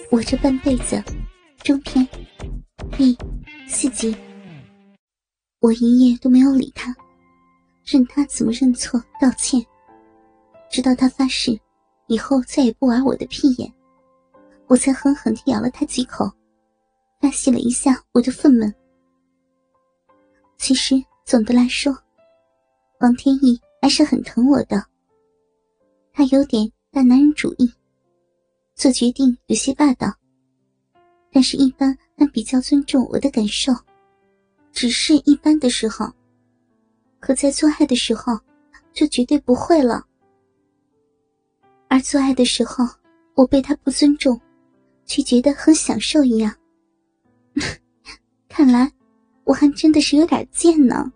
我这半辈子中篇第4集。我一夜都没有理他，任他怎么认错道歉，直到他发誓以后再也不玩我的屁眼，我才狠狠地咬了他几口，发泄了一下我的愤懑。其实总的来说，王天意还是很疼我的，他有点大男人主义，做决定有些霸道，但是一般还比较尊重我的感受，只是一般的时候，可在做爱的时候就绝对不会了。而做爱的时候我被他不尊重，却觉得很享受一样。看来我还真的是有点贱呢。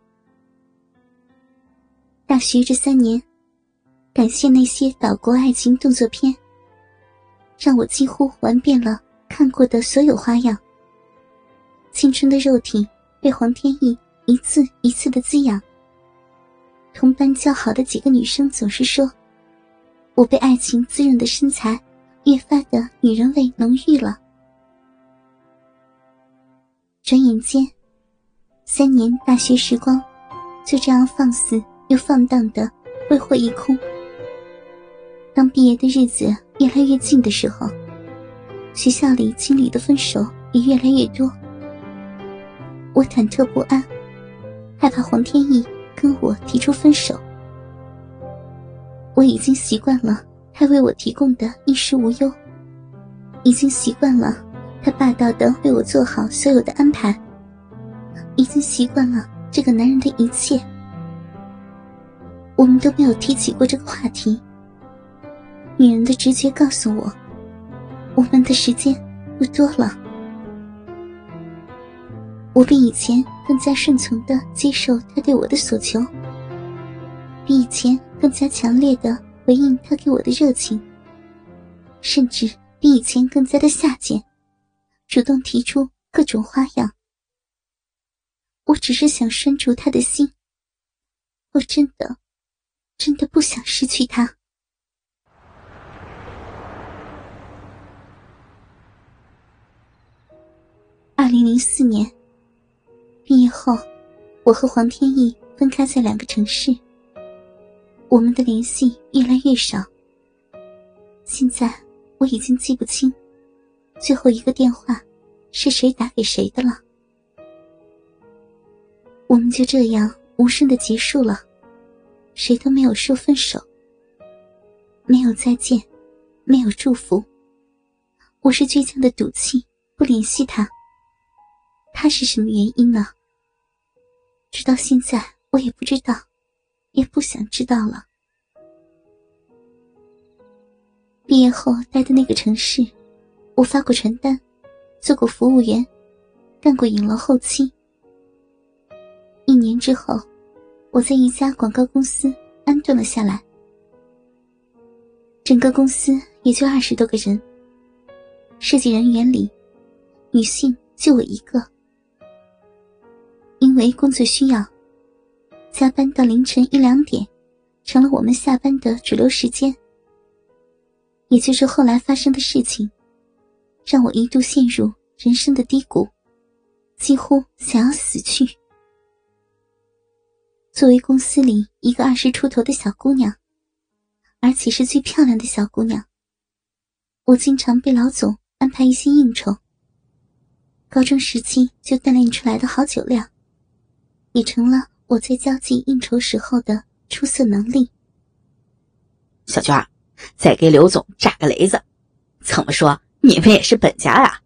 大学这3年，感谢那些岛国爱情动作片，让我几乎玩遍了看过的所有花样。青春的肉体被黄天意一次一次的滋养。同班交好的几个女生总是说，我被爱情滋润的身材越发的女人味浓郁了。转眼间，3年大学时光就这样放肆又放荡的挥霍一空。当毕业的日子越来越近的时候，学校里经历的分手也越来越多。我忐忑不安，害怕黄天意跟我提出分手。我已经习惯了他为我提供的衣食无忧，已经习惯了他霸道地为我做好所有的安排，已经习惯了这个男人的一切。我们都没有提起过这个话题。女人的直觉告诉我，我们的时间不多了。我比以前更加顺从地接受他对我的所求，比以前更加强烈地回应他给我的热情，甚至比以前更加的下贱，主动提出各种花样。我只是想拴住他的心，我真的不想失去他。2004年毕业后，我和黄天意分开在2个城市，我们的联系越来越少。现在我已经记不清最后一个电话是谁打给谁的了。我们就这样无声地结束了，谁都没有说分手，没有再见，没有祝福。我是倔强的赌气不联系他，他是什么原因呢？直到现在我也不知道，也不想知道了。毕业后待的那个城市，我发过传单，做过服务员，干过影楼后期。1年之后，我在一家广告公司安顿了下来。整个公司也就20多个人，设计人员里女性就我一个。因为工作需要，加班到凌晨1、2点成了我们下班的主流时间。也就是后来发生的事情，让我一度陷入人生的低谷，几乎想要死去。作为公司里一个20出头的小姑娘，而且是最漂亮的小姑娘，我经常被老总安排一些应酬。高中时期就锻炼出来的好酒量，也成了我在交际应酬时候的出色能力。 小娟儿，再给刘总炸个雷子，怎么说你们也是本家呀？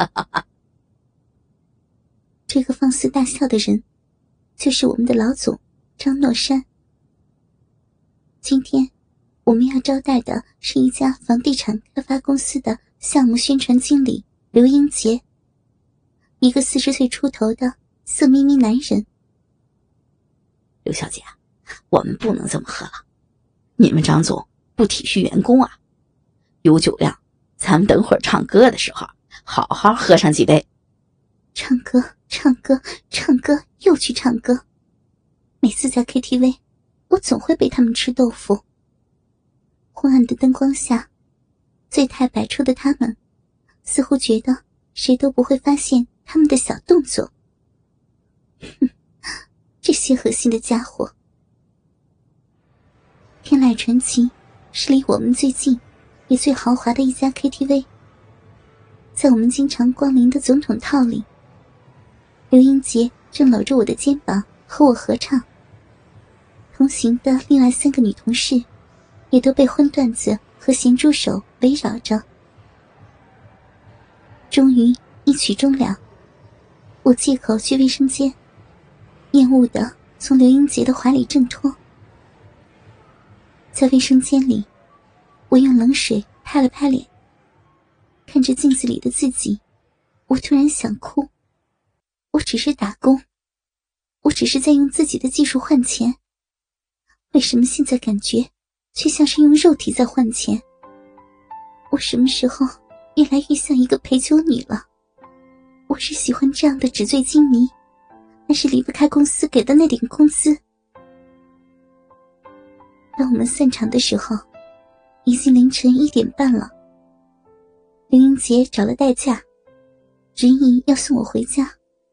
这个放肆大笑的人就是我们的老总张诺山。今天我们要招待的是一家房地产开发公司的项目宣传经理刘英杰，一个40岁出头的色眯眯男人。 刘小姐，我们不能这么喝了，你们张总不体恤员工啊。有酒量，咱们等会儿唱歌的时候好好喝上几杯。 唱歌又去唱歌。每次在 KTV 我总会被他们吃豆腐。昏暗的灯光下，醉态百出的他们似乎觉得谁都不会发现他们的小动作。哼，这些恶心的家伙。天籁传奇是离我们最近也最豪华的一家 KTV。在我们经常光临的总统套里，刘英杰正搂着我的肩膀和我合唱。同行的另外3个女同事也都被荤段子和咸猪手围绕着。终于一曲终了，我借口去卫生间，厌恶地从刘英杰的怀里挣脱。在卫生间里，我用冷水拍了拍脸，看着镜子里的自己，我突然想哭。我只是打工，我只是在用自己的技术换钱，为什么现在感觉却像是用肉体在换钱？我什么时候越来越像一个陪酒女了？我是喜欢这样的纸醉金迷，还是离不开公司给的那点工资？当我们散场的时候，已经凌晨1点半了。刘英杰找了代驾，执意要送我回家。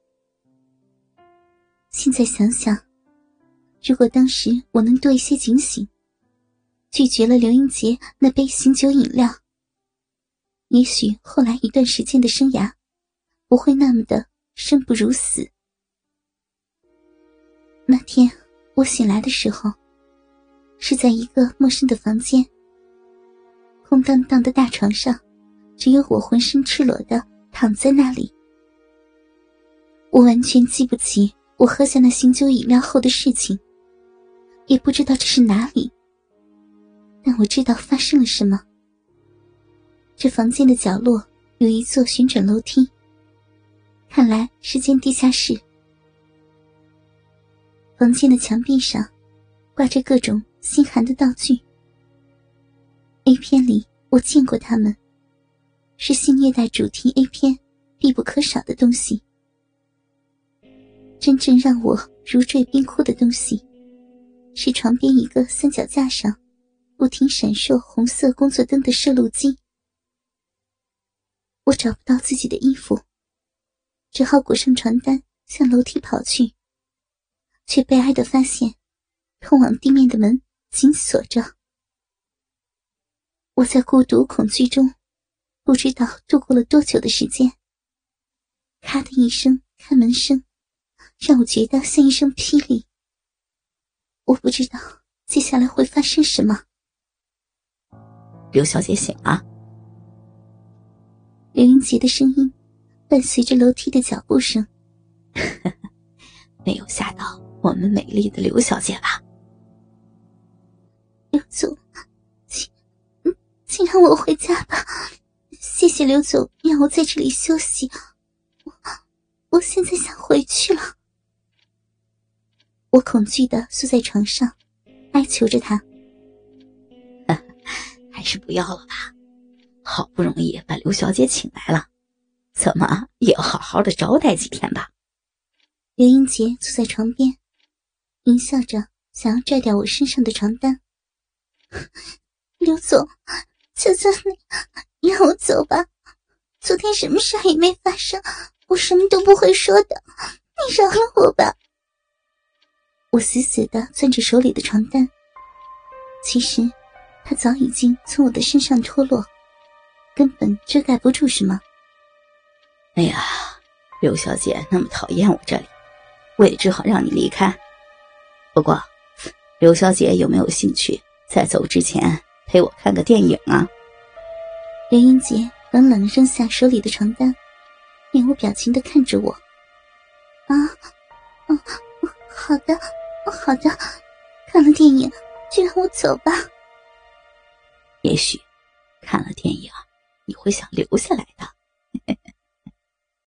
现在想想，如果当时我能多一些警醒，拒绝了刘英杰那杯醒酒饮料，也许后来一段时间的生涯不会那么的生不如死。那天我醒来的时候，是在一个陌生的房间，空荡荡的大床上，只有我浑身赤裸的躺在那里。我完全记不起我喝下那醒酒饮料后的事情，也不知道这是哪里，但我知道发生了什么。这房间的角落有一座旋转楼梯，看来是间地下室。房间的墙壁上挂着各种心寒的道具， A 片里我见过他们，是性虐待主题 A 片必不可少的东西。真正让我如坠冰窟的东西，是床边一个三脚架上不停闪烁红色工作灯的摄录机。我找不到自己的衣服，只好裹上床单向楼梯跑去，却悲哀地发现通往地面的门紧锁着。我在孤独恐惧中不知道度过了多久的时间。咔的一声开门声让我觉得像一声霹雳。我不知道接下来会发生什么。 刘小姐醒了。 刘英杰的声音伴随着楼梯的脚步声。 没有吓到我们美丽的刘小姐吧？ 刘总，请让我回家吧。谢谢刘总让我在这里休息，我现在想回去了。我恐惧地缩在床上，哀求着他。 还是不要了吧，好不容易把刘小姐请来了，怎么也要好好的招待几天吧。 刘英杰坐在床边，淫笑着想要拽掉我身上的床单。刘总，求求你让我走吧，昨天什么事也没发生，我什么都不会说的，你饶了我吧。我死死地攥着手里的床单，其实它早已经从我的身上脱落，根本遮盖不住什么。 哎呀，刘小姐那么讨厌我这里，我也只好让你离开。不过刘小姐有没有兴趣在走之前陪我看个电影啊？ 刘英杰冷冷扔下手里的床单，面无表情地看着我。好的好的，看了电影就让我走吧。 也许看了电影你会想留下来的。